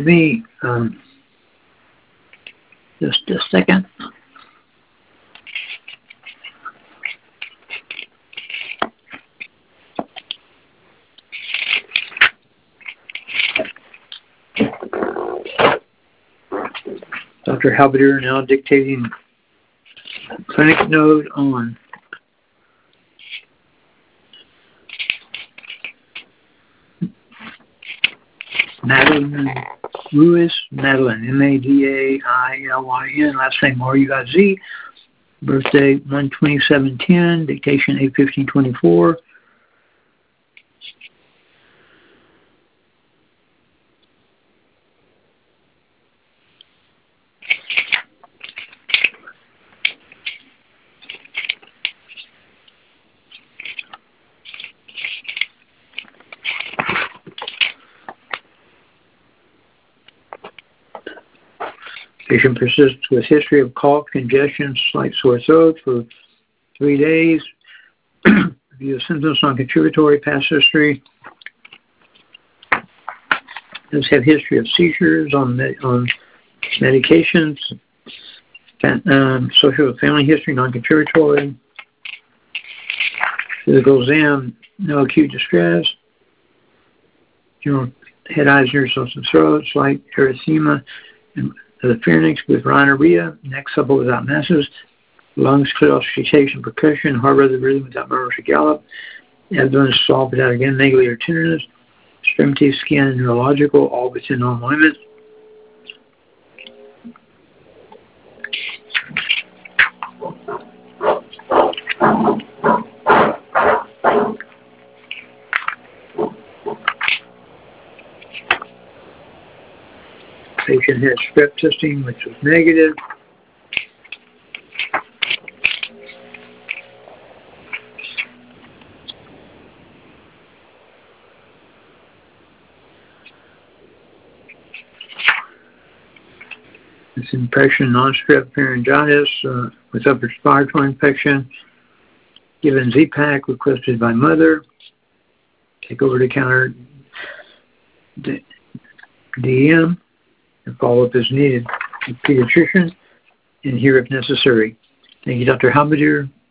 me just a second. Dr. Halbeder now dictating clinic note on Madeline Lewis, Madeline, Madailyn, last name R-U-I-Z, birthday 1/27/10, dictation 8/15/24. Patient persists with history of cough, congestion, slight sore throat for 3 days. Review of symptoms, non-contributory, past history. Does have history of seizures on medications. Social family history, non-contributory. Physical exam, no acute distress. General head, eyes, ears, nose, and throat. Slight erythema and the pharynx with rhinorrhea, neck supple without masses, lungs clear auscultation, percussion, heart rate rhythm without murmurs or gallop, abdomen soft without again niggly or tenderness, extremities, skin, and neurological, all within normal limits. Patient had strep testing, which was negative. This impression, non-strep pharyngitis with upper respiratory infection. Given Z-Pak requested by mother. Take over-the-counter DM. And follow-up is needed with pediatrician and here if necessary. Thank you, Dr. Halbeder.